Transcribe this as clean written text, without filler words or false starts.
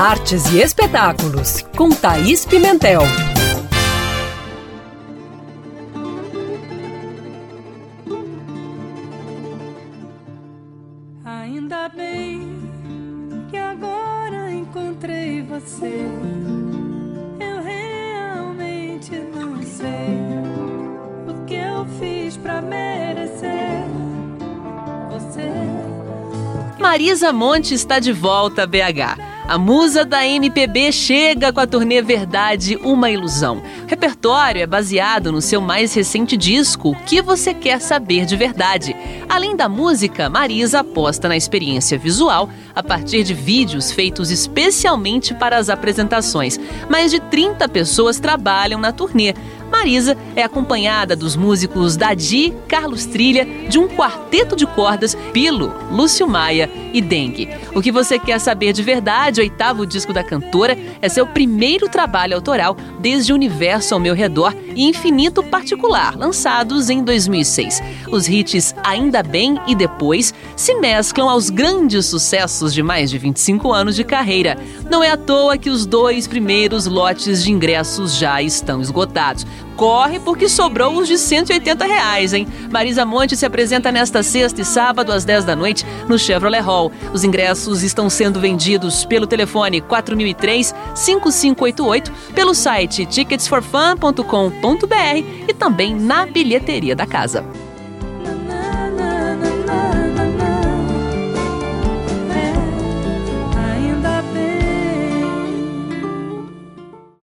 Artes e espetáculos, com Thaís Pimentel. Ainda bem que agora encontrei você. Eu realmente não sei o que eu fiz pra merecer você. Marisa Monte está de volta a BH. A musa da MPB chega com a turnê Verdade, Uma Ilusão. O repertório é baseado no seu mais recente disco, O Que Você Quer Saber de Verdade. Além da música, Marisa aposta na experiência visual a partir de vídeos feitos especialmente para as apresentações. Mais de 30 pessoas trabalham na turnê. Marisa é acompanhada dos músicos Dadi, Carlos Trilha, de um quarteto de cordas, Pilo, Lúcio Maia e Dengue. O Que Você Quer Saber de Verdade, o 8º disco da cantora, é seu primeiro trabalho autoral desde Universo ao Meu Redor e Infinito Particular, lançados em 2006. Os hits Ainda Bem e Depois se mesclam aos grandes sucessos de mais de 25 anos de carreira. Não é à toa que os 2 primeiros lotes de ingressos já estão esgotados. Corre porque sobrou os de R$180, hein? Marisa Monte se apresenta nesta sexta e sábado às 10 da noite no Chevrolet Hall. Os ingressos estão sendo vendidos pelo telefone 4003-5588, pelo site ticketsforfun.com.br e também na bilheteria da casa.